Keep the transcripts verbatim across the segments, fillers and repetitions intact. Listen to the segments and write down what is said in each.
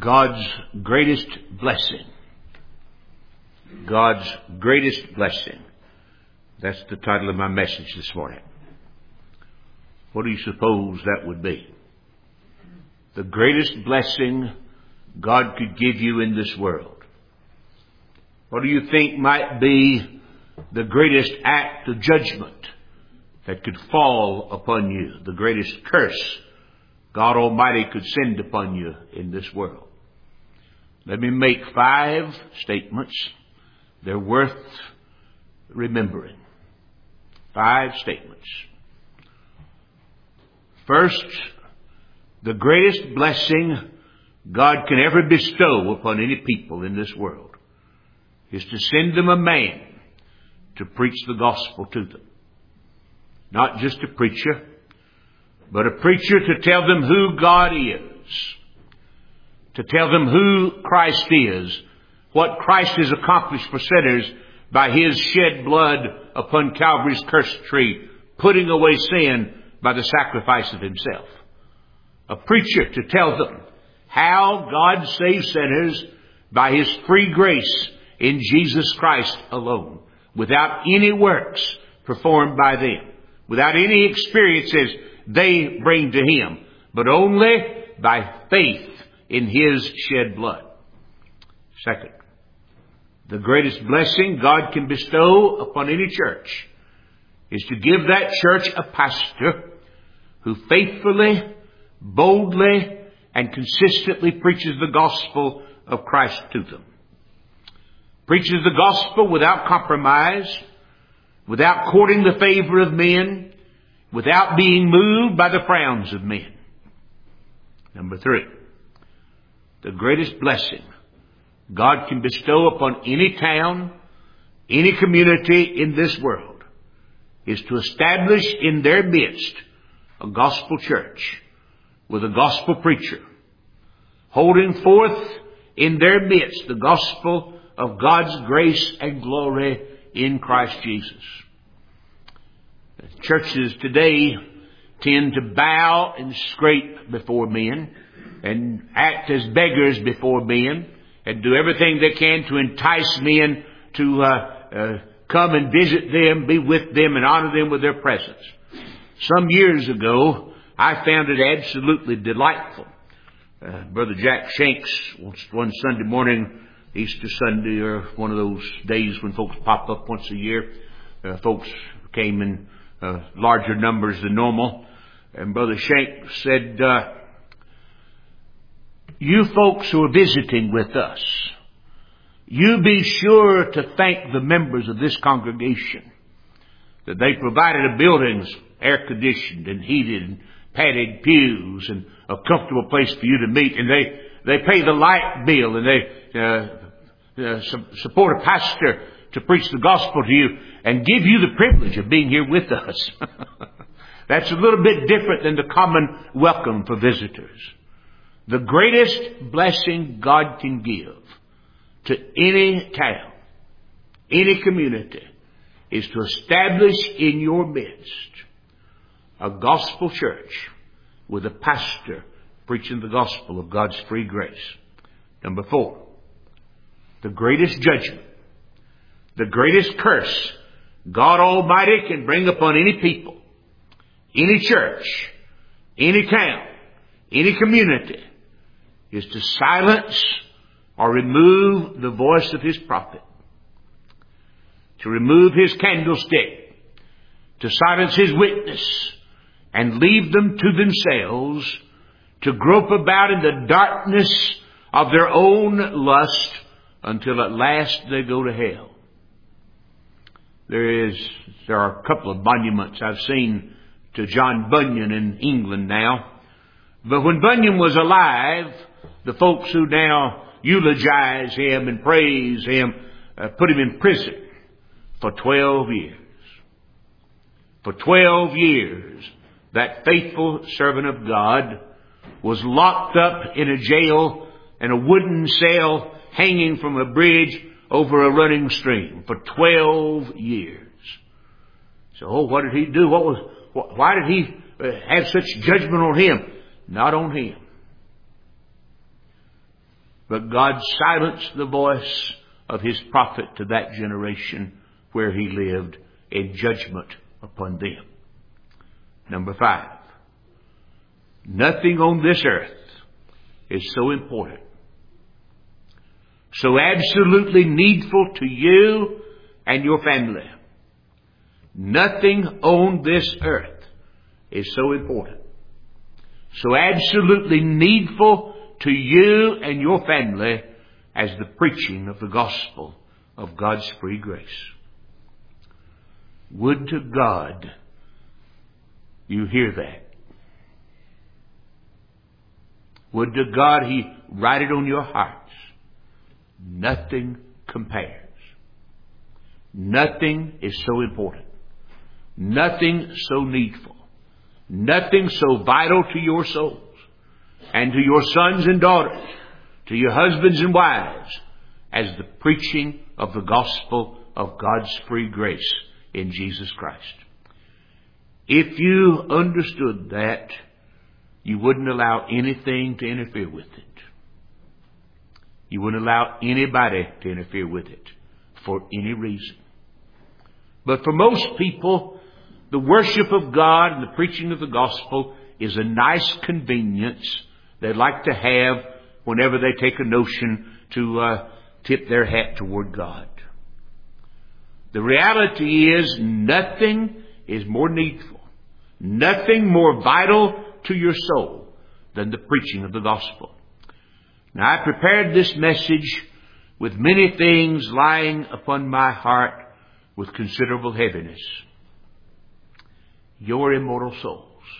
God's greatest blessing. God's greatest blessing. That's the title of my message this morning. What do you suppose that would be? The greatest blessing God could give you in this world. What do you think might be the greatest act of judgment that could fall upon you? The greatest curse God Almighty could send upon you in this world. Let me make five statements. They're worth remembering. Five statements. First, the greatest blessing God can ever bestow upon any people in this world is to send them a man to preach the gospel to them. Not just a preacher, but a preacher to tell them who God is, to tell them who Christ is, what Christ has accomplished for sinners by His shed blood upon Calvary's cursed tree, putting away sin by the sacrifice of Himself. A preacher to tell them how God saves sinners by His free grace in Jesus Christ alone, without any works performed by them, without any experiences they bring to Him, but only by faith in His shed blood. Second, the greatest blessing God can bestow upon any church is to give that church a pastor who faithfully, boldly, and consistently preaches the gospel of Christ to them. Preaches the gospel without compromise, without courting the favor of men, without being moved by the frowns of men. Number three, the greatest blessing God can bestow upon any town, any community in this world is to establish in their midst a gospel church with a gospel preacher, holding forth in their midst the gospel of God's grace and glory in Christ Jesus. Churches today tend to bow and scrape before men and act as beggars before men and do everything they can to entice men to uh, uh, come and visit them, be with them, and honor them with their presence. Some years ago, I found it absolutely delightful. Uh, Brother Jack Shanks, one Sunday morning, Easter Sunday, or one of those days when folks pop up once a year, uh, folks came in uh, larger numbers than normal. And Brother Shanks said, uh, you folks who are visiting with us, you be sure to thank the members of this congregation that they provided a building air conditioned and heated and padded pews and a comfortable place for you to meet, and they they pay the light bill, and they uh, uh, su- support a pastor to preach the gospel to you and give you the privilege of being here with us. That's a little bit different than the common welcome for visitors. The greatest blessing God can give to any town, any community, is to establish in your midst a gospel church with a pastor preaching the gospel of God's free grace. Number four, the greatest judgment, the greatest curse God Almighty can bring upon any people, any church, any town, any community, is to silence or remove the voice of His prophet, to remove His candlestick, to silence His witness, and leave them to themselves to grope about in the darkness of their own lust until at last they go to hell. There is, there are a couple of monuments I've seen to John Bunyan in England now. But when Bunyan was alive, the folks who now eulogize him and praise him uh, put him in prison for twelve years. For twelve years, that faithful servant of God was locked up in a jail in a wooden cell hanging from a bridge over a running stream for twelve years. So, oh, what did he do? What was? Why did he have such judgment on him? Not on him. But God silenced the voice of His prophet to that generation where He lived in judgment upon them. Number five. Nothing on this earth is so important, so absolutely needful to you and your family. Nothing on this earth is so important, so absolutely needful to you and your family as the preaching of the gospel of God's free grace. Would to God you hear that. Would to God He write it on your hearts. Nothing compares. Nothing is so important. Nothing so needful. Nothing so vital to your souls and to your sons and daughters, to your husbands and wives, as the preaching of the gospel of God's free grace in Jesus Christ. If you understood that, you wouldn't allow anything to interfere with it. You wouldn't allow anybody to interfere with it for any reason. But for most people, the worship of God and the preaching of the gospel is a nice convenience they'd like to have whenever they take a notion to uh, tip their hat toward God. The reality is nothing is more needful, nothing more vital to your soul than the preaching of the gospel. Now, I prepared this message with many things lying upon my heart with considerable heaviness. Your immortal souls.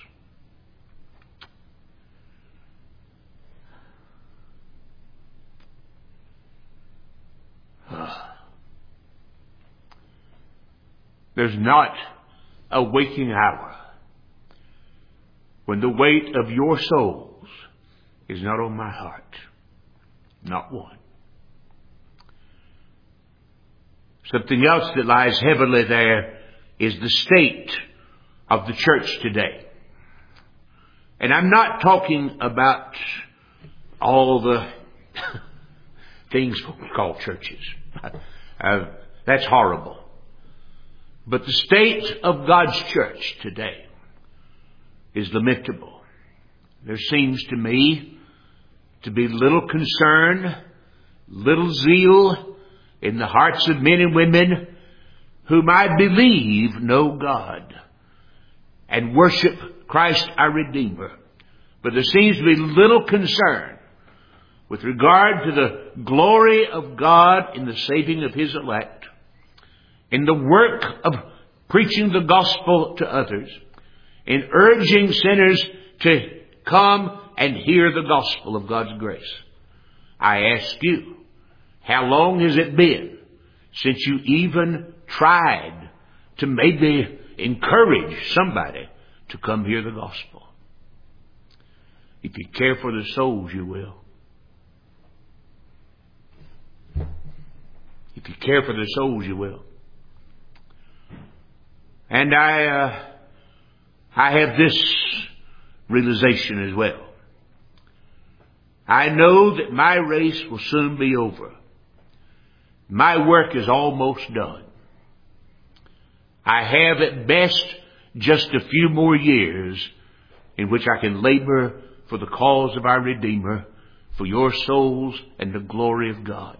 There's not a waking hour when the weight of your souls is not on my heart. Not one. Something else that lies heavily there is the state of the church today. And I'm not talking about all the things we call churches. Uh, that's horrible. But the state of God's church today is lamentable. There seems to me to be little concern, little zeal in the hearts of men and women whom I believe know God and worship Christ our Redeemer. But there seems to be little concern with regard to the glory of God in the saving of His elect, in the work of preaching the gospel to others, in urging sinners to come and hear the gospel of God's grace. I ask you, how long has it been since you even tried to maybe encourage somebody to come hear the gospel? If you care for the souls, you will. If you care for the souls, you will. And I, uh, I have this realization as well. I know that my race will soon be over. My work is almost done. I have at best just a few more years in which I can labor for the cause of our Redeemer, for your souls and the glory of God.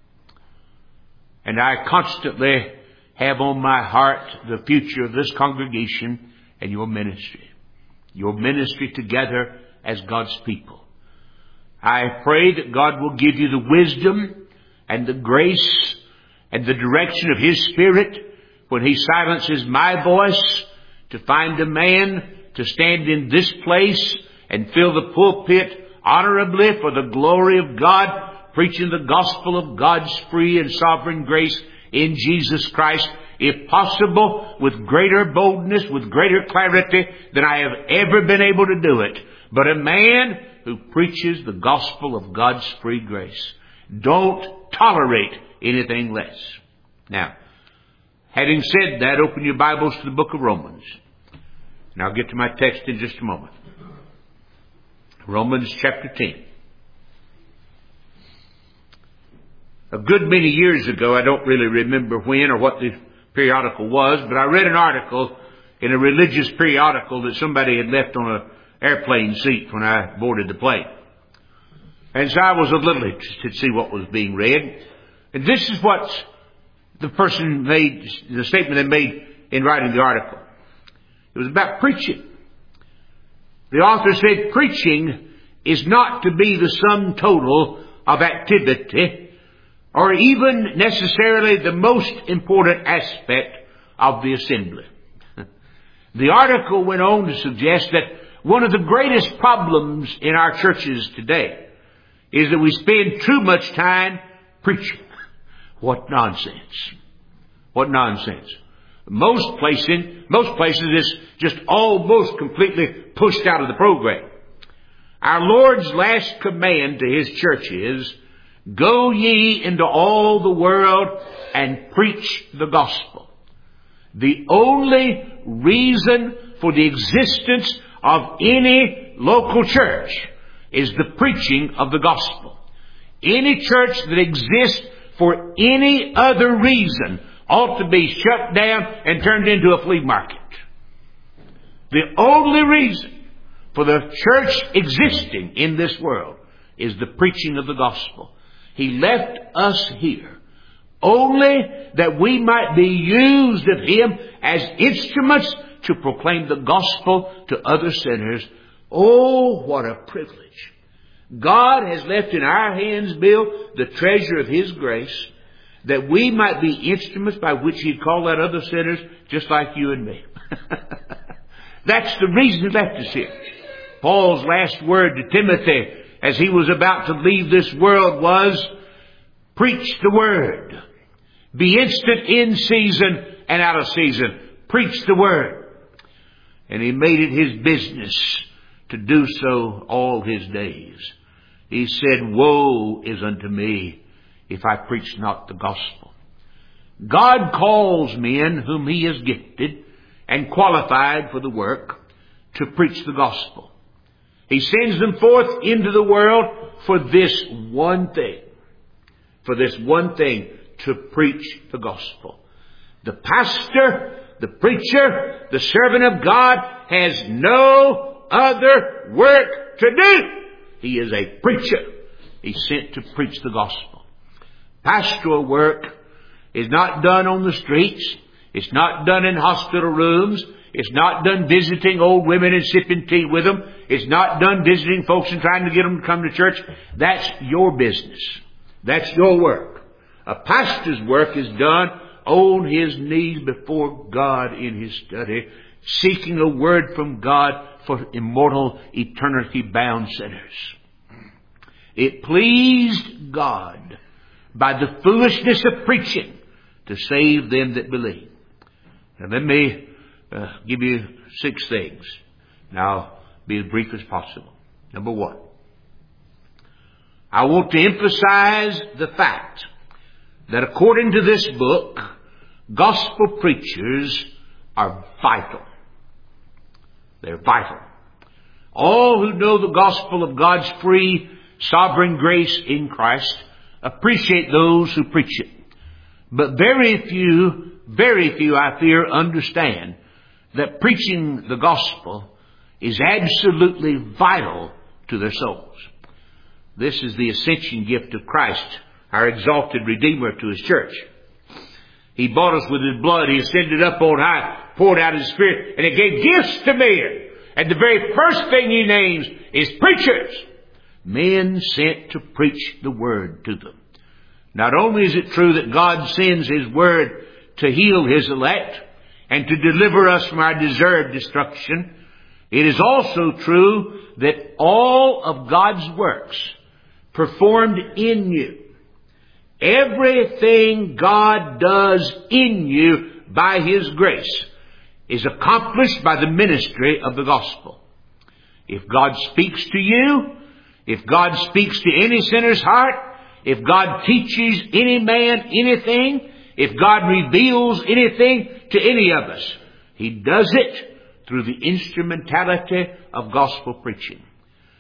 And I constantly have on my heart the future of this congregation and your ministry. Your ministry together as God's people. I pray that God will give you the wisdom and the grace and the direction of His Spirit when He silences my voice to find a man to stand in this place and fill the pulpit honorably for the glory of God, preaching the gospel of God's free and sovereign grace in Jesus Christ, if possible, with greater boldness, with greater clarity than I have ever been able to do it. But a man who preaches the gospel of God's free grace. Don't tolerate anything less. Now, having said that, open your Bibles to the book of Romans. And I'll get to my text in just a moment. Romans chapter ten. A good many years ago, I don't really remember when or what the periodical was, but I read an article in a religious periodical that somebody had left on an airplane seat when I boarded the plane. And so I was a little interested to see what was being read. And this is what the person made, the statement they made in writing the article. It was about preaching. The author said, preaching is not to be the sum total of activity or even necessarily the most important aspect of the assembly. The article went on to suggest that one of the greatest problems in our churches today is that we spend too much time preaching. What nonsense. What nonsense. Most places, most places it's just almost completely pushed out of the program. Our Lord's last command to His church is, go ye into all the world and preach the gospel. The only reason for the existence of any local church is the preaching of the gospel. Any church that exists for any other reason ought to be shut down and turned into a flea market. The only reason for the church existing in this world is the preaching of the gospel. He left us here only that we might be used of Him as instruments to proclaim the gospel to other sinners. Oh, what a privilege. God has left in our hands, Bill, the treasure of His grace, that we might be instruments by which He'd call out other sinners just like you and me. That's the reason He left us here. Paul's last word to Timothy as he was about to leave this world was, preach the word. Be instant in season and out of season. Preach the word. And he made it his business to do so all his days. He said, woe is unto me if I preach not the gospel. God calls men whom He has gifted and qualified for the work to preach the gospel. He sends them forth into the world for this one thing. For this one thing, to preach the gospel. The pastor, the preacher, the servant of God has no other work to do. He is a preacher. He's sent to preach the gospel. Pastoral work is not done on the streets. It's not done in hospital rooms. It's not done visiting old women and sipping tea with them. It's not done visiting folks and trying to get them to come to church. That's your business. That's your work. A pastor's work is done on his knees before God in his study, seeking a word from God for immortal, eternity-bound sinners. It pleased God by the foolishness of preaching to save them that believe. Now let me uh, give you six things. Now, be as brief as possible. Number one, I want to emphasize the fact that according to this book, gospel preachers are vital. They're vital. All who know the gospel of God's free, sovereign grace in Christ appreciate those who preach it. But very few, very few, I fear, understand that preaching the gospel is absolutely vital to their souls. This is the ascension gift of Christ, our exalted Redeemer, to His church. He bought us with His blood. He ascended up on high, poured out His Spirit, and He gave gifts to men. And the very first thing He names is preachers. Men sent to preach the word to them. Not only is it true that God sends His word to heal His elect and to deliver us from our deserved destruction, it is also true that all of God's works performed in you, everything God does in you by His grace, is accomplished by the ministry of the gospel. If God speaks to you, if God speaks to any sinner's heart, if God teaches any man anything, if God reveals anything to any of us, He does it through the instrumentality of gospel preaching.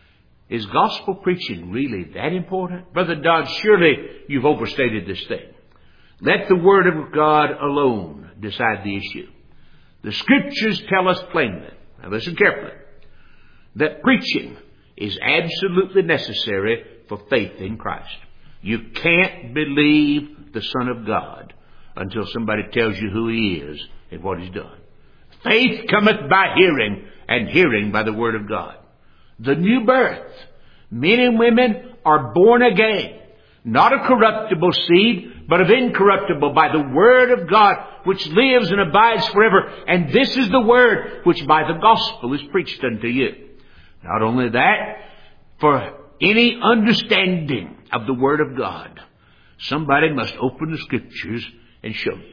Is gospel preaching really that important? Brother Dodd, surely you've overstated this thing. Let the Word of God alone decide the issue. The Scriptures tell us plainly, now listen carefully, that preaching is absolutely necessary for faith in Christ. You can't believe the Son of God until somebody tells you who He is and what He's done. Faith cometh by hearing, and hearing by the Word of God. The new birth. Men and women are born again, not of corruptible seed, but of incorruptible, by the Word of God, which lives and abides forever. And this is the Word which by the gospel is preached unto you. Not only that, for any understanding of the Word of God, somebody must open the Scriptures and show you.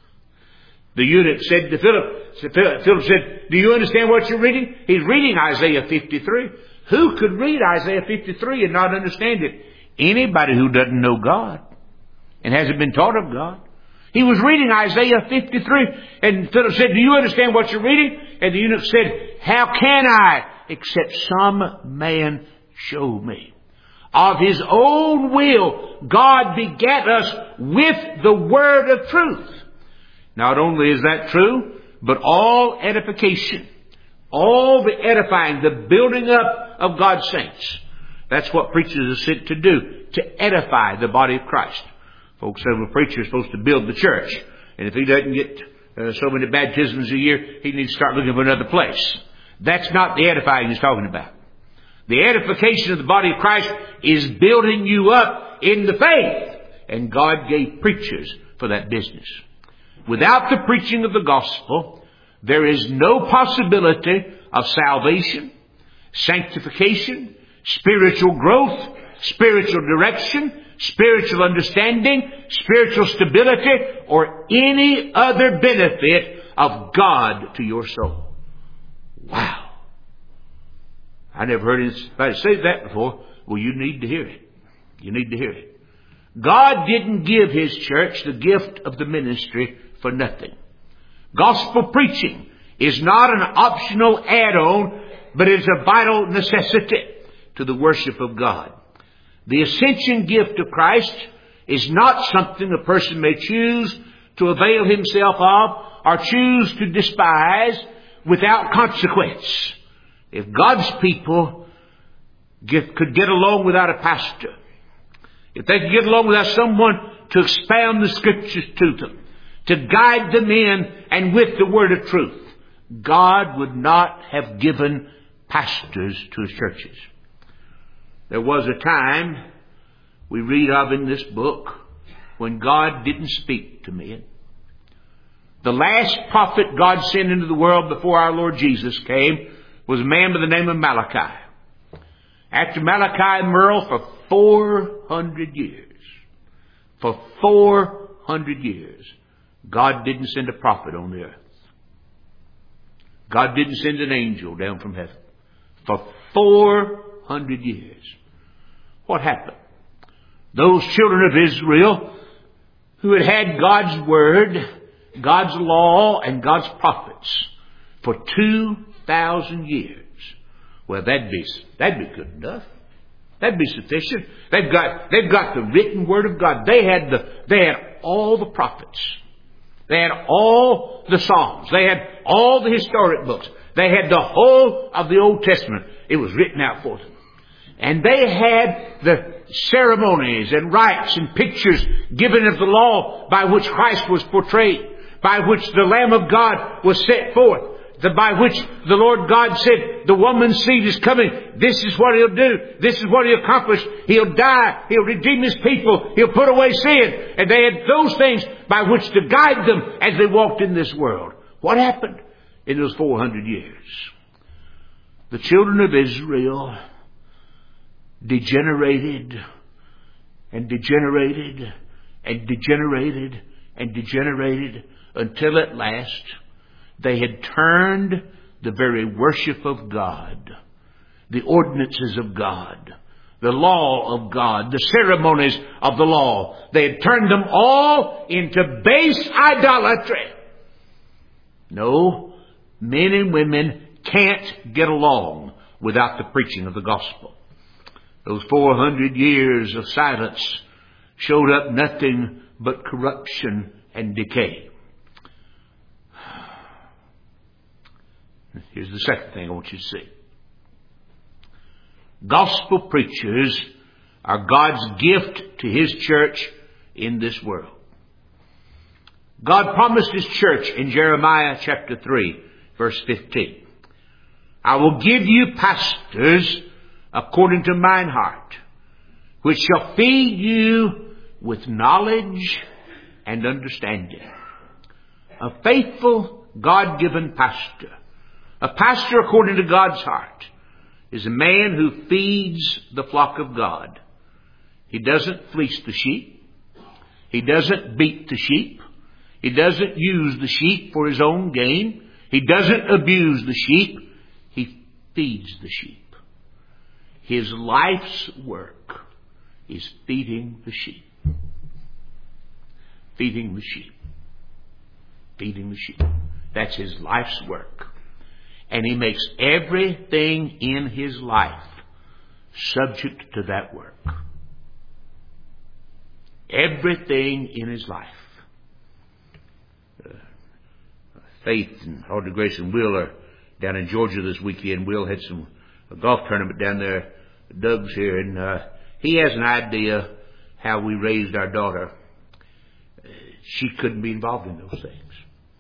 The eunuch said to Philip, Philip said, do you understand what you're reading? He's reading Isaiah fifty-three. Who could read Isaiah fifty-three and not understand it? Anybody who doesn't know God and hasn't been taught of God. He was reading Isaiah fifty-three, and Philip said, do you understand what you're reading? And the eunuch said, how can I, except some man show me? Of His own will, God begat us with the word of truth. Not only is that true, but all edification, all the edifying, the building up of God's saints. That's what preachers are sent to do, to edify the body of Christ. Folks say, well, a preacher is supposed to build the church. And if he doesn't get uh, so many baptisms a year, he needs to start looking for another place. That's not the edifying he's talking about. The edification of the body of Christ is building you up in the faith. And God gave preachers for that business. Without the preaching of the gospel, there is no possibility of salvation, sanctification, spiritual growth, spiritual direction, spiritual understanding, spiritual stability, or any other benefit of God to your soul. Wow. I never heard anybody say that before. Well, you need to hear it. You need to hear it. God didn't give His church the gift of the ministry for nothing. Gospel preaching is not an optional add-on, but it is a vital necessity to the worship of God. The ascension gift of Christ is not something a person may choose to avail himself of or choose to despise without consequence. If God's people get, could get along without a pastor, if they could get along without someone to expound the Scriptures to them, to guide them in and with the word of truth, God would not have given pastors to His churches. There was a time we read of in this book when God didn't speak to men. The last prophet God sent into the world before our Lord Jesus came was a man by the name of Malachi. After Malachi and Merle for four hundred years, for four hundred years, God didn't send a prophet on the earth. God didn't send an angel down from heaven. For four hundred years. What happened? Those children of Israel who had had God's Word, God's law, and God's prophets for two thousand years. Well, that'd be, that'd be good enough. That'd be sufficient. They've got, they've got the written Word of God. They had the, they had all the prophets. They had all the Psalms. They had all the historic books. They had the whole of the Old Testament. It was written out for them. And they had the ceremonies and rites and pictures given of the law by which Christ was portrayed, by which the Lamb of God was set forth, the, by which the Lord God said, the woman's seed is coming. This is what He'll do. This is what He'll accomplish. He'll die. He'll redeem His people. He'll put away sin. And they had those things by which to guide them as they walked in this world. What happened in those four hundred years? The children of Israel degenerated and degenerated and degenerated and degenerated until at last they had turned the very worship of God, the ordinances of God, the law of God, the ceremonies of the law. They had turned them all into base idolatry. No, men and women can't get along without the preaching of the gospel. Those four hundred years of silence showed up nothing but corruption and decay. Here's the second thing I want you to see. Gospel preachers are God's gift to His church in this world. God promised His church in Jeremiah chapter three, verse fifteen, I will give you pastors according to mine heart, which shall feed you with knowledge and understanding. A faithful, God-given pastor, a pastor according to God's heart, is a man who feeds the flock of God. He doesn't fleece the sheep. He doesn't beat the sheep. He doesn't use the sheep for his own gain. He doesn't abuse the sheep. He feeds the sheep. His life's work is feeding the sheep. Feeding the sheep. Feeding the sheep. That's his life's work. And he makes everything in his life subject to that work. Everything in his life. Uh, Faith and Audrey Grace and Will are down in Georgia this weekend. Will had some a golf tournament down there. Doug's here, and uh, he has an idea how we raised our daughter. Uh, she couldn't be involved in those things.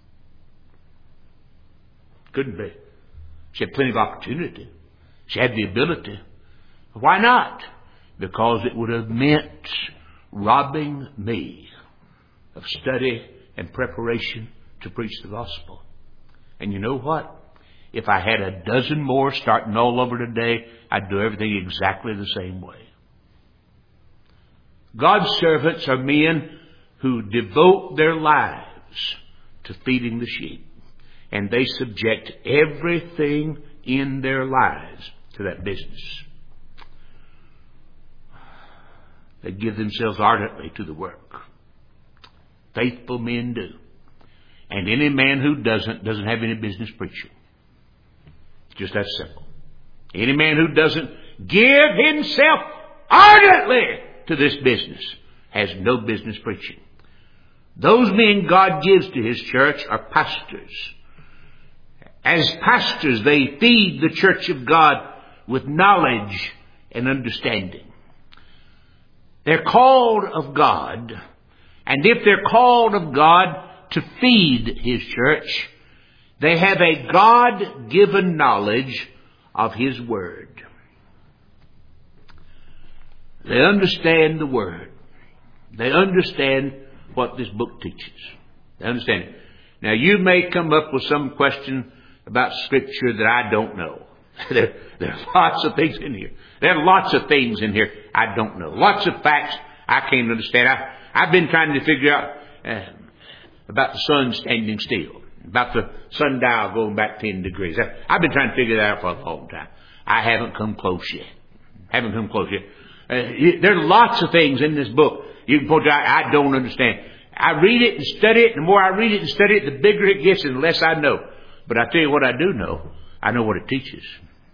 Couldn't be. She had plenty of opportunity. She had the ability. Why not? Because it would have meant robbing me of study and preparation to preach the gospel. And you know what? If I had a dozen more starting all over today, I'd do everything exactly the same way. God's servants are men who devote their lives to feeding the sheep. And they subject everything in their lives to that business. They give themselves ardently to the work. Faithful men do. And any man who doesn't, doesn't have any business preaching. It's just that simple. Any man who doesn't give himself ardently to this business has no business preaching. Those men God gives to His church are pastors. As pastors, they feed the church of God with knowledge and understanding. They're called of God, and if they're called of God to feed His church, they have a God-given knowledge of His Word. They understand the Word. They understand what this book teaches. They understand it. Now, you may come up with some question about Scripture that I don't know. there, there are lots of things in here. There are lots of things in here I don't know. Lots of facts I can't understand. I, I've been trying to figure out uh, about the sun standing still, about the sundial going back ten degrees. I, I've been trying to figure that out for a long time. I haven't come close yet. Haven't come close yet. Uh, there are lots of things in this book you can point out I don't understand. I read it and study it. The more I read it and study it, the bigger it gets and the less I know. But I tell you what I do know. I know what it teaches.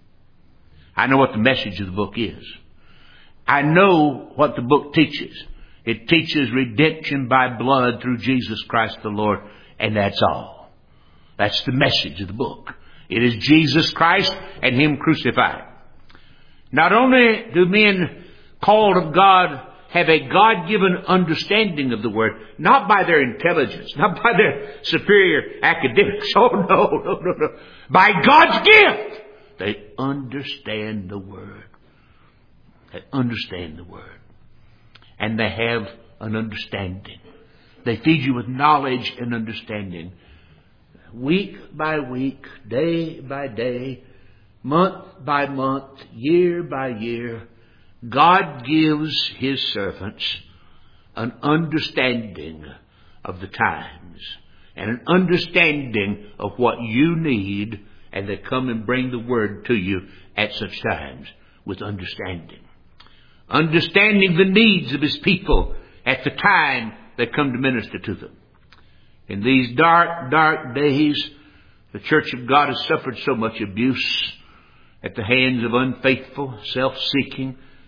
I know what the message of the book is. I know what the book teaches. It teaches redemption by blood through Jesus Christ the Lord. And that's all. That's the message of the book. It is Jesus Christ and Him crucified. Not only do men called of God have a God-given understanding of the Word, not by their intelligence, not by their superior academics. Oh, no, no, no, no. By God's gift, they understand the Word. They understand the Word. And they have an understanding. They feed you with knowledge and understanding. Week by week, day by day, month by month, year by year, God gives His servants an understanding of the times and an understanding of what you need, and they come and bring the Word to you at such times with understanding. Understanding the needs of His people at the time they come to minister to them. In these dark, dark days, the Church of God has suffered so much abuse at the hands of unfaithful, self-seeking,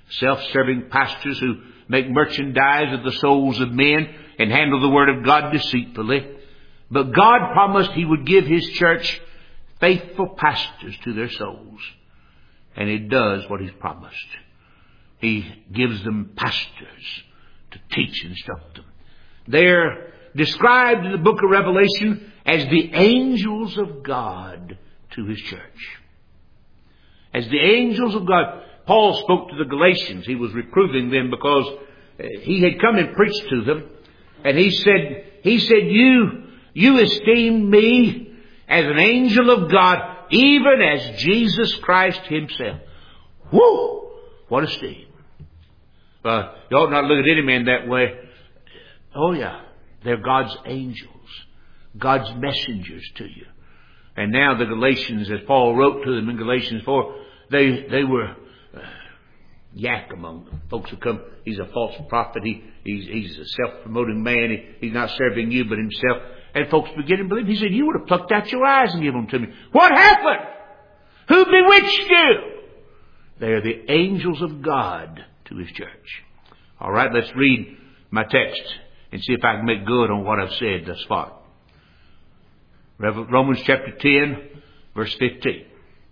self-serving pastors who make merchandise of the souls of men and handle the Word of God deceitfully. But God promised He would give His church faithful pastors to their souls. And He does what He's promised. He gives them pastors to teach and instruct them. They're described in the book of Revelation as the angels of God to His church. As the angels of God. Paul spoke to the Galatians. He was reproving them because he had come and preached to them. And he said, he said, you, you esteem me as an angel of God, even as Jesus Christ Himself. Whoo! What esteem. Uh, you ought not look at any man that way. Oh yeah, they're God's angels. God's messengers to you. And now the Galatians, as Paul wrote to them in Galatians four, they, they were uh, yak among them. Folks who come, he's a false prophet. He, he's, he's a self-promoting man. He, he's not serving you but himself. And folks begin to believe. He said, you would have plucked out your eyes and given them to me. What happened? Who bewitched you? They are the angels of God to His church. All right, let's read my text and see if I can make good on what I've said thus far. Romans chapter ten, verse fifteen.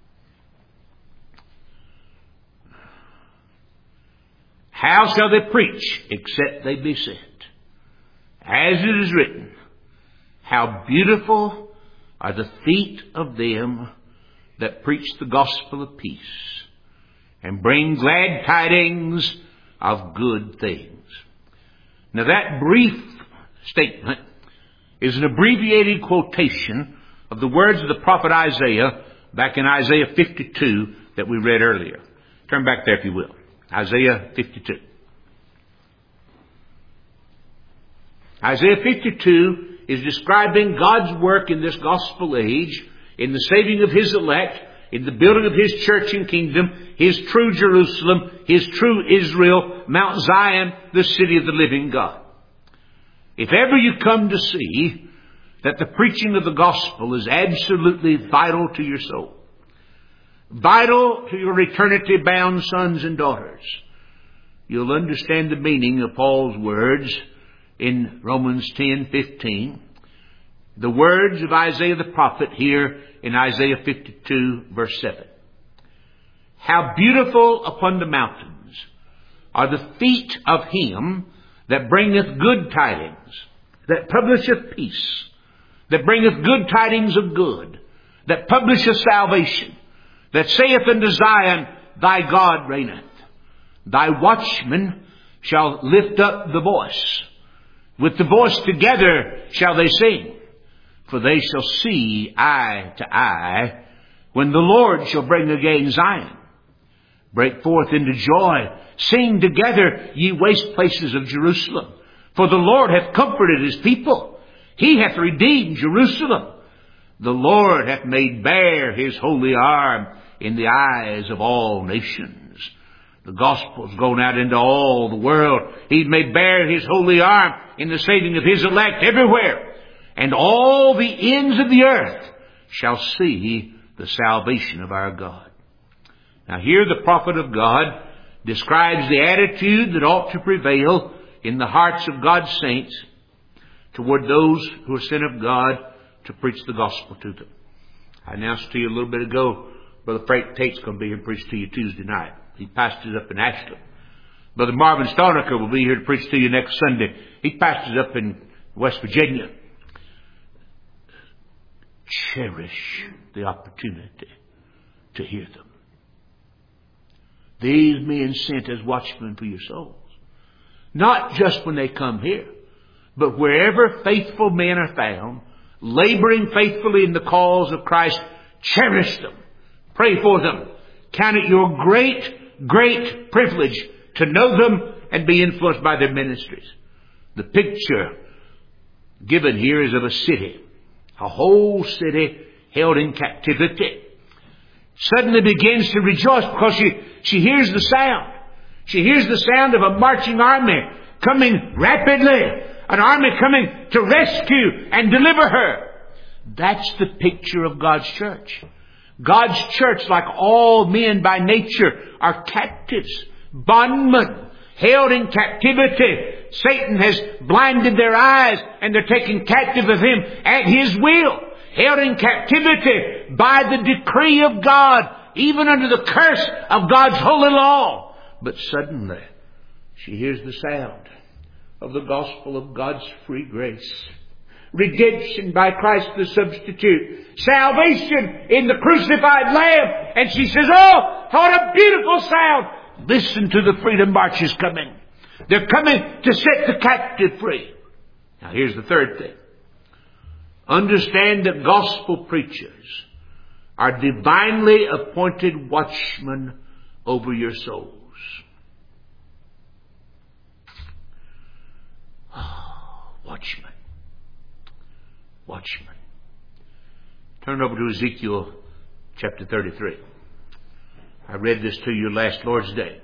How shall they preach except they be sent? As it is written, how beautiful are the feet of them that preach the gospel of peace and bring glad tidings of good things. Now that brief statement is an abbreviated quotation of the words of the prophet Isaiah back in Isaiah fifty-two that we read earlier. Turn back there if you will. Isaiah fifty-two. Isaiah fifty-two is describing God's work in this gospel age, in the saving of His elect, in the building of His church and kingdom, His true Jerusalem, His true Israel, Mount Zion, the city of the living God. If ever you come to see that the preaching of the gospel is absolutely vital to your soul, vital to your eternity-bound sons and daughters, you'll understand the meaning of Paul's words in Romans ten fifteen. The words of Isaiah the prophet here in Isaiah fifty-two verse seven. How beautiful upon the mountains are the feet of him that bringeth good tidings, that publisheth peace, that bringeth good tidings of good, that publisheth salvation, that saith unto Zion, thy God reigneth. Thy watchmen shall lift up the voice. With the voice together shall they sing. For they shall see eye to eye when the Lord shall bring again Zion. Break forth into joy. Sing together, ye waste places of Jerusalem. For the Lord hath comforted His people. He hath redeemed Jerusalem. The Lord hath made bare His holy arm in the eyes of all nations. The gospel's gone out into all the world. He's made bare His holy arm in the saving of His elect everywhere. And all the ends of the earth shall see the salvation of our God. Now here the prophet of God describes the attitude that ought to prevail in the hearts of God's saints toward those who are sent of God to preach the gospel to them. I announced to you a little bit ago, Brother Frank Tate's going to be here and preach to you Tuesday night. He pastors up in Ashland. Brother Marvin Starnicker will be here to preach to you next Sunday. He pastors up in West Virginia. Cherish the opportunity to hear them. These men sent as watchmen for your souls. Not just when they come here, but wherever faithful men are found, laboring faithfully in the cause of Christ, cherish them. Pray for them. Count it your great, great privilege to know them and be influenced by their ministries. The picture given here is of a city. A whole city held in captivity. Suddenly begins to rejoice because she, she hears the sound. She hears the sound of a marching army coming rapidly. An army coming to rescue and deliver her. That's the picture of God's church. God's church, like all men by nature, are captives, bondmen, held in captivity. Satan has blinded their eyes and they're taken captive of him at his will. Held in captivity by the decree of God, even under the curse of God's holy law. But suddenly, she hears the sound of the gospel of God's free grace. Redemption by Christ the substitute. Salvation in the crucified Lamb. And she says, oh, what a beautiful sound. Listen to the freedom marches coming. They're coming to set the captive free. Now here's the third thing. Understand that gospel preachers are divinely appointed watchmen over your souls. Oh, watchmen. Watchmen. Turn over to Ezekiel chapter thirty-three. I read this to you last Lord's Day.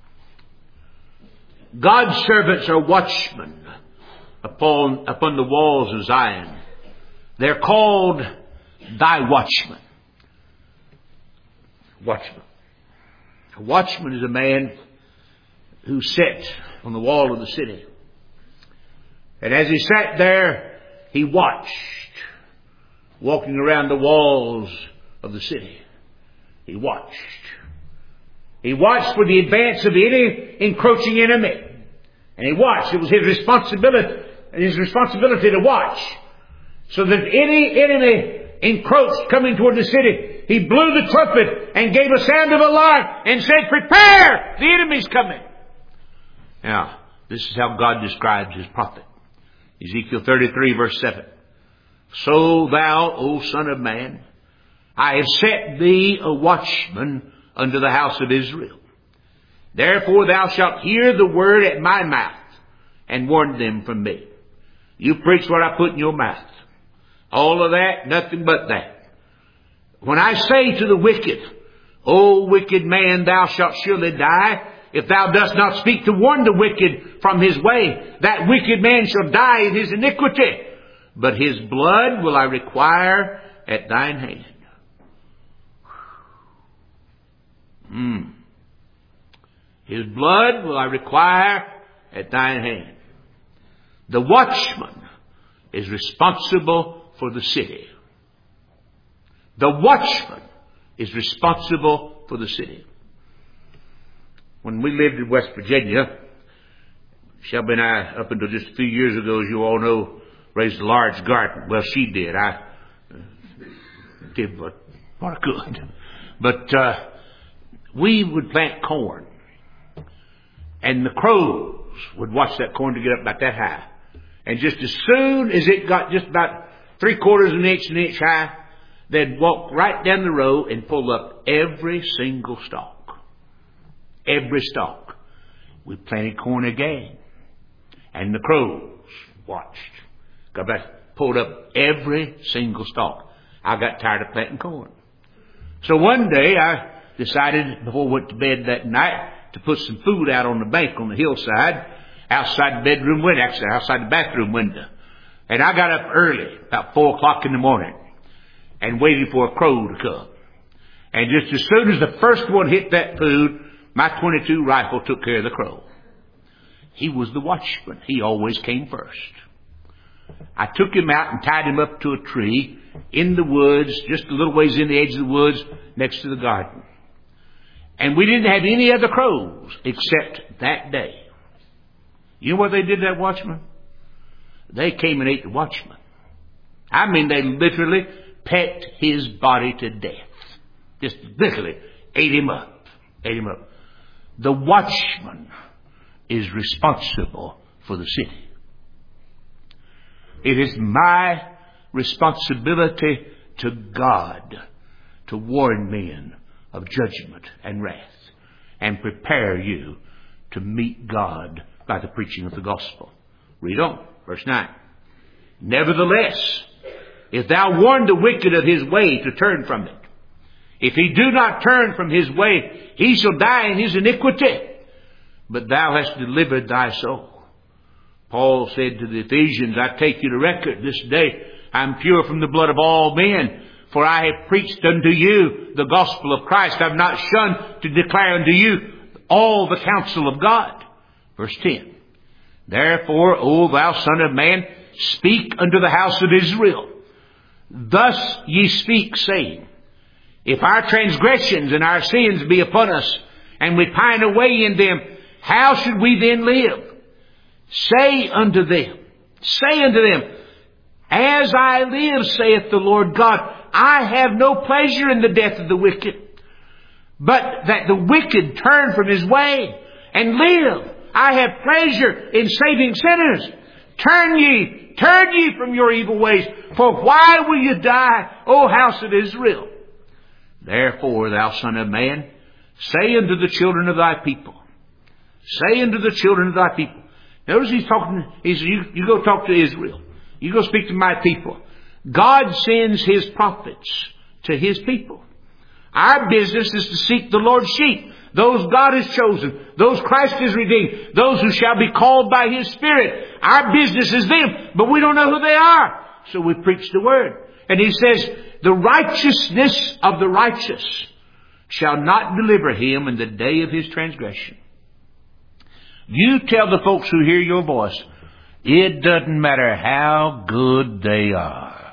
God's servants are watchmen upon, upon the walls of Zion. They're called thy watchmen. Watchman. A watchman is a man who sat on the wall of the city. And as he sat there, he watched, walking around the walls of the city. He watched. He watched for the advance of any encroaching enemy. And he watched. It was his responsibility, his responsibility to watch. So that any enemy encroached coming toward the city, he blew the trumpet and gave a sound of alarm and said, prepare! The enemy's coming. Now, this is how God describes his prophet. Ezekiel thirty-three verse seven. So thou, O son of man, I have set thee a watchman unto the house of Israel. Therefore thou shalt hear the word at my mouth and warn them from me. You preach what I put in your mouth. All of that, nothing but that. When I say to the wicked, O wicked man, thou shalt surely die, if thou dost not speak to warn the wicked from his way, that wicked man shall die in his iniquity. But his blood will I require at thine hand. Hmm. His blood will I require at thine hand. The watchman is responsible for the city. The watchman is responsible for the city. When we lived in West Virginia, Shelby and I, up until just a few years ago, as you all know, raised a large garden. Well, she did. I uh, did what, what I could. But uh, we would plant corn. And the crows would watch that corn to get up about that high. And just as soon as it got just about three quarters of an inch, an inch high, they'd walk right down the row and pull up every single stalk. Every stalk. We planted corn again. And the crows watched. Got back, pulled up every single stalk. I got tired of planting corn. So one day I decided, before I went to bed that night, to put some food out on the bank on the hillside, outside the bedroom window, actually outside the bathroom window. And I got up early, about four o'clock in the morning, and waited for a crow to come. And just as soon as the first one hit that food, my twenty-two rifle took care of the crow. He was the watchman. He always came first. I took him out and tied him up to a tree in the woods, just a little ways in the edge of the woods next to the garden. And we didn't have any other crows except that day. You know what they did to that watchman? They came and ate the watchman. I mean, they literally pecked his body to death. Just literally ate him up. Ate him up. The watchman is responsible for the city. It is my responsibility to God to warn men of judgment and wrath and prepare you to meet God by the preaching of the gospel. Read on, verse nine. Nevertheless, if thou warn the wicked of his way to turn from it, if he do not turn from his way, he shall die in his iniquity. But thou hast delivered thy soul. Paul said to the Ephesians, I take you to record this day, I am pure from the blood of all men. For I have preached unto you the gospel of Christ. I have not shunned to declare unto you all the counsel of God. Verse ten. Therefore, O thou son of man, speak unto the house of Israel. Thus ye speak, saying, if our transgressions and our sins be upon us, and we pine away in them, how should we then live? Say unto them, say unto them, as I live, saith the Lord God, I have no pleasure in the death of the wicked, but that the wicked turn from his way and live. I have pleasure in saving sinners. Turn ye, turn ye from your evil ways, for why will you die, O house of Israel? Therefore, thou son of man, say unto the children of thy people, say unto the children of thy people. Notice he's talking, he's, you, you go talk to Israel. You go speak to my people. God sends His prophets to His people. Our business is to seek the Lord's sheep, those God has chosen, those Christ has redeemed, those who shall be called by His Spirit. Our business is them, but we don't know who they are. So we preach the Word. And He says, the righteousness of the righteous shall not deliver him in the day of his transgression. You tell the folks who hear your voice, it doesn't matter how good they are.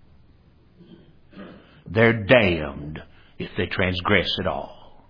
They're damned if they transgress at all.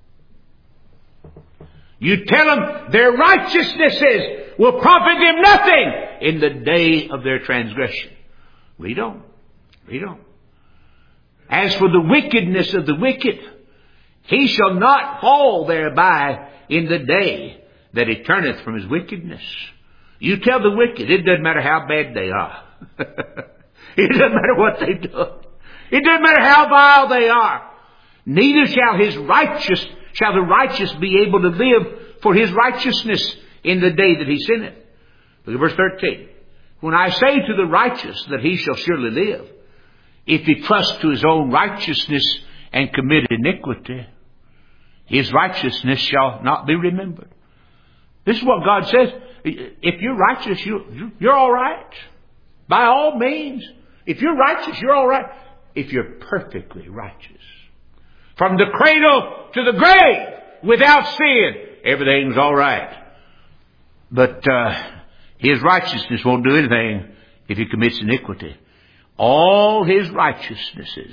You tell them their righteousnesses will profit them nothing in the day of their transgression. Read on. Read on. As for the wickedness of the wicked, he shall not fall thereby in the day that he turneth from his wickedness. You tell the wicked, it doesn't matter how bad they are. It doesn't matter what they've done. It doesn't matter how vile they are. Neither shall his righteous, shall the righteous be able to live for his righteousness in the day that he sinneth. Look at verse thirteen. When I say to the righteous that he shall surely live, if he trust to his own righteousness and commit iniquity, his righteousness shall not be remembered. This is what God says. If you're righteous, you, you're all right. By all means. If you're righteous, you're all right. If you're perfectly righteous. From the cradle to the grave, without sin, everything's all right. But uh, his righteousness won't do anything if he commits iniquity. All his righteousnesses,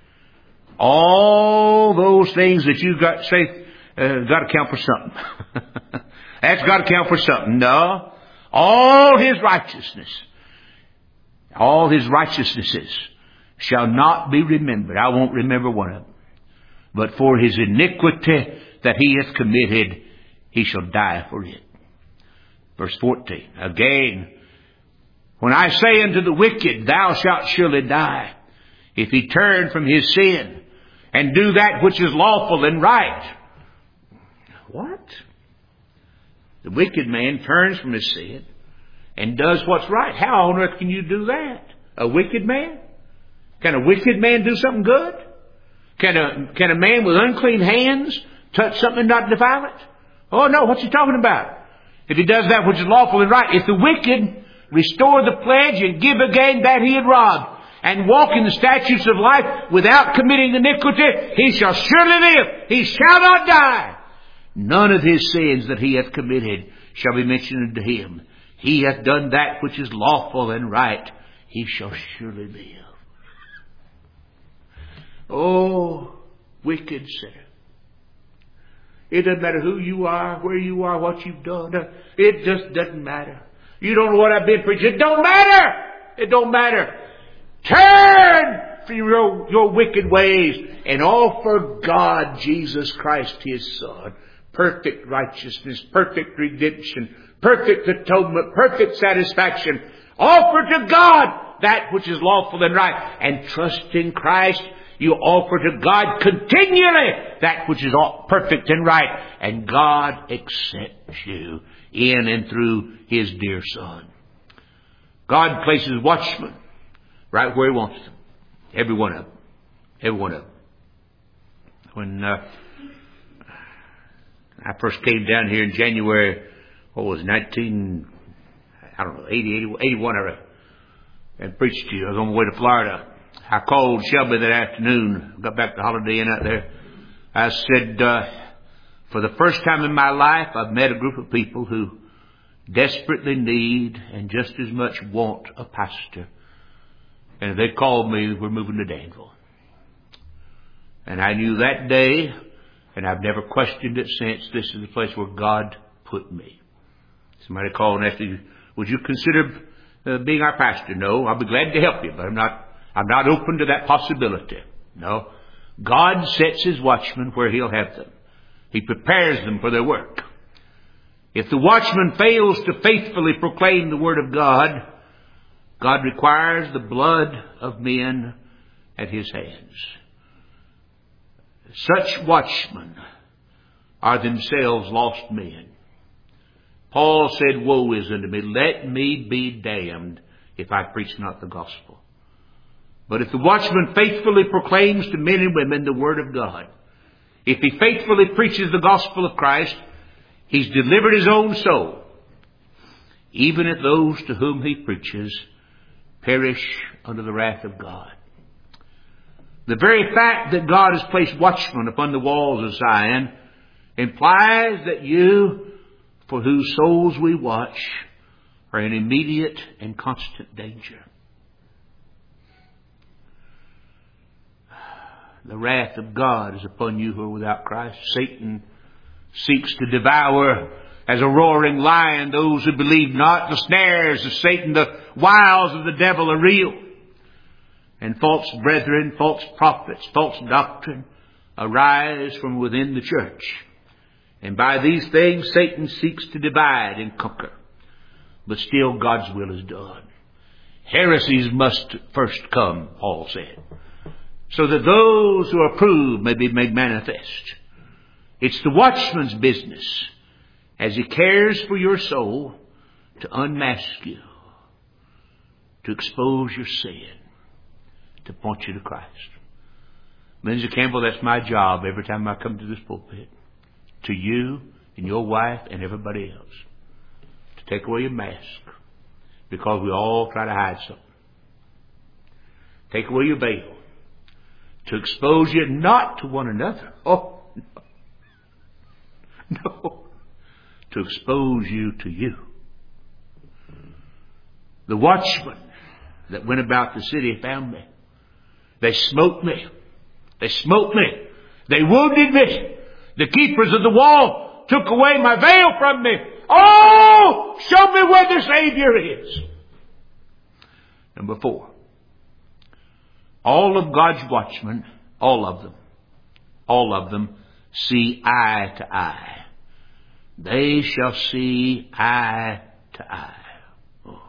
all those things that you got say, uh, got to count for something. That's got to count for something. No. All his righteousness, all his righteousnesses shall not be remembered. I won't remember one of them. But for his iniquity that he hath committed, he shall die for it. Verse fourteen. Again, when I say unto the wicked, thou shalt surely die, if he turn from his sin and do that which is lawful and right. What? The wicked man turns from his sin and does what's right. How on earth can you do that? A wicked man? Can a wicked man do something good? Can a, can a man with unclean hands touch something and not defile it? Oh no, what's he talking about? If he does that which is lawful and right. If the wicked restore the pledge and give again that he had robbed, and walk in the statutes of life without committing iniquity, he shall surely live. He shall not die. None of his sins that he hath committed shall be mentioned unto him. He hath done that which is lawful and right. He shall surely live. Oh, wicked sinner. It doesn't matter who you are, where you are, what you've done. It just doesn't matter. You don't know what I've been preaching. It don't matter. It don't matter. Turn from your, your wicked ways and offer God, Jesus Christ, His Son, perfect righteousness, perfect redemption, perfect atonement, perfect satisfaction. Offer to God that which is lawful and right, and trust in Christ. You offer to God continually that which is perfect and right, and God accepts you in and through His dear Son. God places watchmen right where He wants them. Every one of them. Every one of them. When uh, I first came down here in January, what was it, nineteen, I don't know, eighty, eighty, eighty-one, I reckon, and preached to you. I was on my way to Florida. I called Shelby that afternoon. Got back to Holiday Inn out there. I said, uh, For the first time in my life, I've met a group of people who desperately need and just as much want a pastor. And if they called me, we're moving to Danville. And I knew that day, and I've never questioned it since, this is the place where God put me. Somebody called and asked me, would you consider uh, being our pastor? No, I'll be glad to help you, but I'm not, I'm not open to that possibility. No. God sets His watchmen where He'll have them. He prepares them for their work. If the watchman fails to faithfully proclaim the Word of God, God requires the blood of men at His hands. Such watchmen are themselves lost men. Paul said, woe is unto me, let me be damned if I preach not the gospel. But if the watchman faithfully proclaims to men and women the Word of God, if he faithfully preaches the gospel of Christ, he's delivered his own soul, even if those to whom he preaches perish under the wrath of God. The very fact that God has placed watchmen upon the walls of Zion implies that you, for whose souls we watch, are in immediate and constant danger. The wrath of God is upon you who are without Christ. Satan seeks to devour as a roaring lion those who believe not. The snares of Satan, the wiles of the devil are real. And false brethren, false prophets, false doctrine arise from within the church. And by these things Satan seeks to divide and conquer. But still God's will is done. Heresies must first come, Paul said, so that those who are proved may be made manifest. It's the watchman's business, as he cares for your soul, to unmask you, to expose your sin, to point you to Christ. Lindsay Campbell, that's my job every time I come to this pulpit. To you and your wife and everybody else. To take away your mask. Because we all try to hide something. Take away your veil. To expose you not to one another. Oh, no. No. To expose you to you. The watchmen that went about the city found me. They smote me. They smote me. They wounded me. The keepers of the wall took away my veil from me. Oh, show me where the Savior is. Number four. All of God's watchmen, all of them, all of them see eye to eye. They shall see eye to eye. Oh.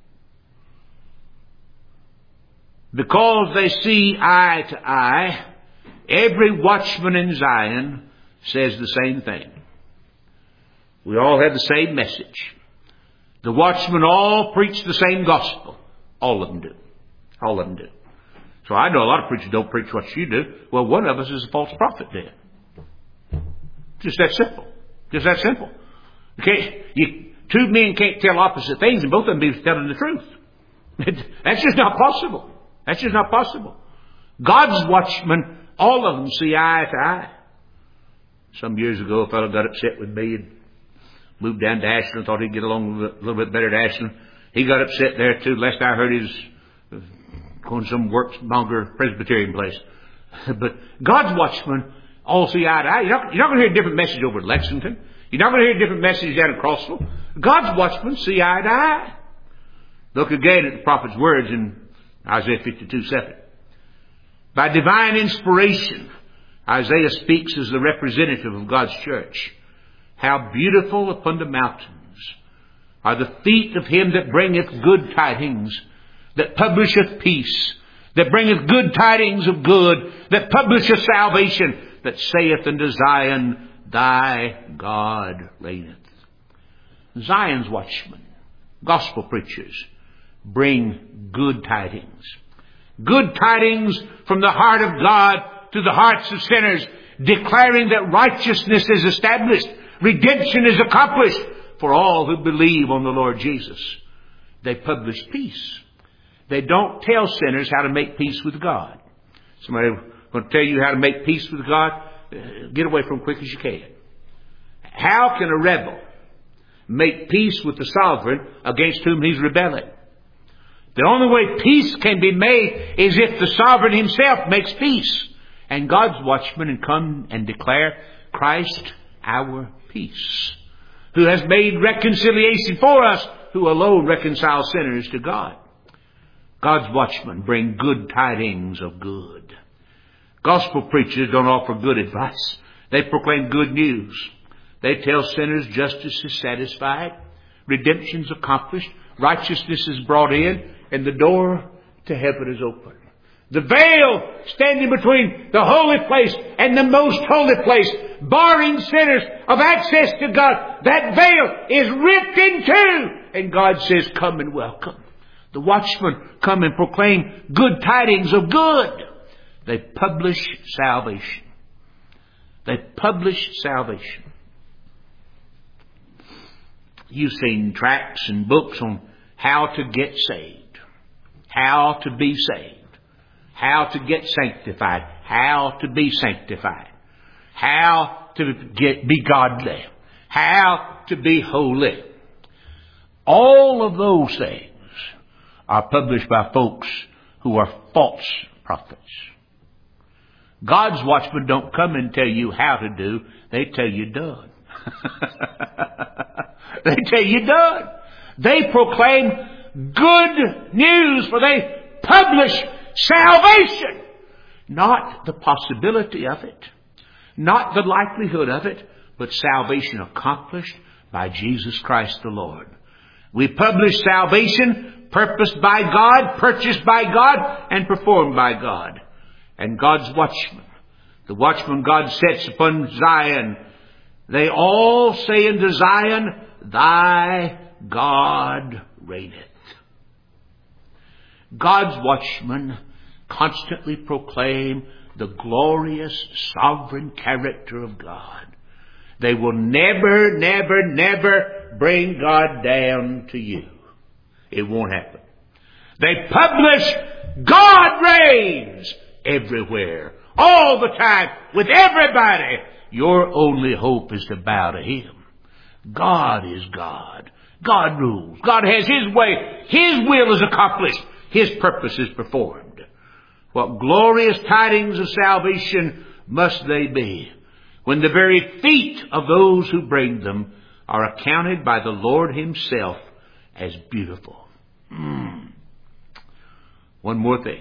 Because they see eye to eye, every watchman in Zion says the same thing. We all have the same message. The watchmen all preach the same gospel. All of them do. All of them do. So I know a lot of preachers don't preach what you do. Well, one of us is a false prophet then. Just that simple. Just that simple. Okay, you, two men can't tell opposite things and both of them be telling the truth. That's just not possible. That's just not possible. God's watchmen, all of them see eye to eye. Some years ago, a fellow got upset with me and moved down to Ashland. Thought he'd get along a little bit better at Ashland. He got upset there too. Last I heard, he was going to some worksmonger Presbyterian place. But God's watchmen all see eye to eye. You're not, you're not going to hear a different message over at Lexington. You're not going to hear a different message down at Crossville. God's watchmen see eye to eye. Look again at the prophet's words in Isaiah fifty-two seven. By divine inspiration, Isaiah speaks as the representative of God's church. How beautiful upon the mountains are the feet of him that bringeth good tidings, that publisheth peace, that bringeth good tidings of good, that publisheth salvation, that saith unto Zion, thy God reigneth. Zion's watchmen, gospel preachers, bring good tidings. Good tidings from the heart of God to the hearts of sinners, declaring that righteousness is established, redemption is accomplished for all who believe on the Lord Jesus. They publish peace. They don't tell sinners how to make peace with God. Somebody will tell you how to make peace with God. Get away from them quick as you can. How can a rebel make peace with the sovereign against whom he's rebelling? The only way peace can be made is if the sovereign himself makes peace. And God's watchmen come and declare Christ our peace, who has made reconciliation for us, who alone reconciles sinners to God. God's watchmen bring good tidings of good. Gospel preachers don't offer good advice. They proclaim good news. They tell sinners justice is satisfied, redemption's accomplished, righteousness is brought in, and the door to heaven is open. The veil standing between the holy place and the most holy place, barring sinners of access to God, that veil is ripped in two, and God says, come and welcome. The watchmen come and proclaim good tidings of good. They publish salvation. They publish salvation. You've seen tracts and books on how to get saved, how to be saved, how to get sanctified, how to be sanctified, how to get be godly, how to be holy. All of those things are published by folks who are false prophets. God's watchmen don't come and tell you how to do. They tell you done. They tell you done. They proclaim good news, for they publish salvation. Not the possibility of it, not the likelihood of it, but salvation accomplished by Jesus Christ the Lord. We publish salvation purposed by God, purchased by God, and performed by God. And God's watchmen, the watchmen God sets upon Zion, they all say unto Zion, Thy God reigneth. God's watchmen constantly proclaim the glorious sovereign character of God. They will never, never, never bring God down to you. It won't happen. They publish God reigns everywhere, all the time, with everybody. Your only hope is to bow to Him. God is God. God rules. God has His way. His will is accomplished. His purpose is performed. What glorious tidings of salvation must they be, when the very feet of those who bring them are accounted by the Lord Himself as beautiful. Mm. One more thing.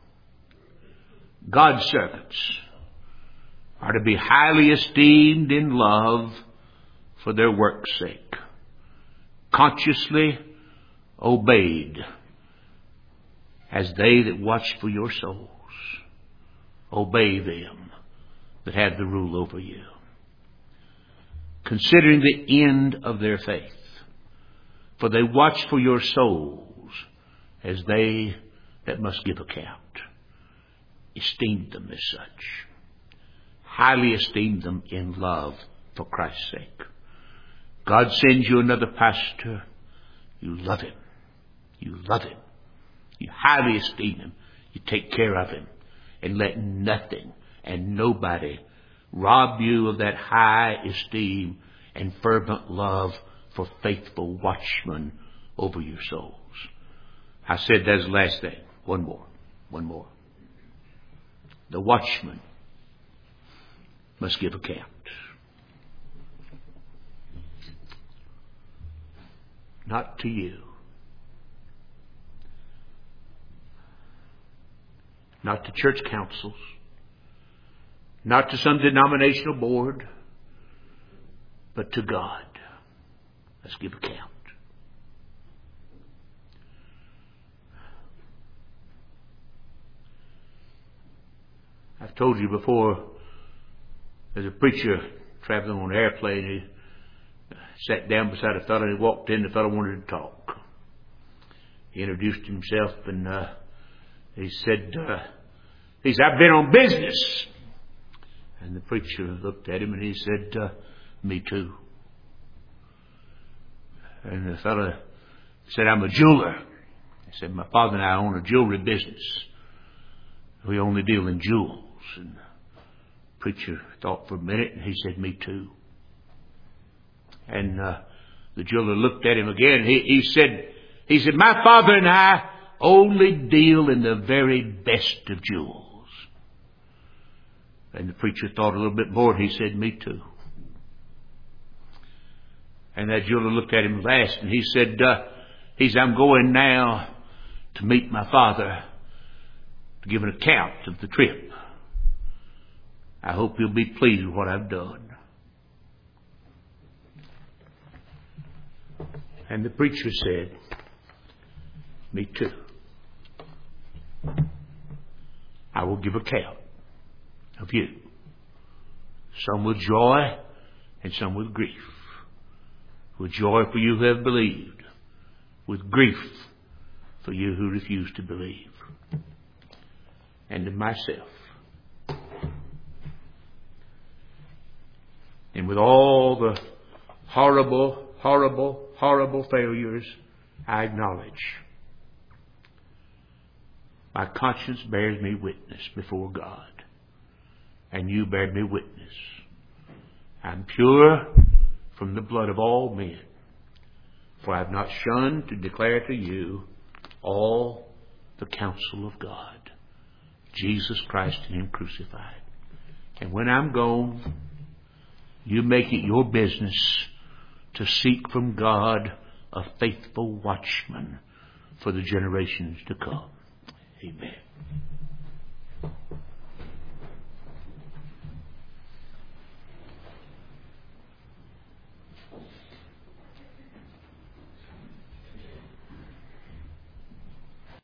God's servants are to be highly esteemed in love for their work's sake, consciously obeyed as they that watch for your souls. Obey them that have the rule over you, considering the end of their faith. For they watch for your souls as they that must give account. Esteem them as such. Highly esteem them in love for Christ's sake. God sends you another pastor. You love him. You love him. You highly esteem him. You take care of him. And let nothing and nobody rob you of that high esteem and fervent love for faithful watchmen over your souls. I said that's the last thing. One more. One more. The watchman must give account. Not to you. Not to church councils. Not to some denominational board. But to God. Let's give account. I've told you before, there's a preacher traveling on an airplane. He sat down beside a fellow and he walked in. The fellow wanted to talk. He introduced himself and uh, he said, uh, he said, I've been on business. And the preacher looked at him and he said, uh, me too. And the fellow said, I'm a jeweler. He said, my father and I own a jewelry business. We only deal in jewels. And the preacher thought for a minute and he said, me too. And uh, the jeweler looked at him again. He, he said, he said, my father and I only deal in the very best of jewels. And the preacher thought a little bit more, and he said, me too. And that jeweler looked at him last, and he said, uh, he said, I'm going now to meet my father to give an account of the trip. I hope you'll be pleased with what I've done. And the preacher said, me too. I will give account of you. Some with joy and some with grief. With joy for you who have believed. With grief for you who refuse to believe. And of myself. And with all the horrible, horrible, horrible failures I acknowledge, my conscience bears me witness before God. And you bear me witness. I'm pure from the blood of all men. For I have not shunned to declare to you all the counsel of God. Jesus Christ and Him crucified. And when I'm gone, you make it your business to seek from God a faithful watchman for the generations to come. Amen.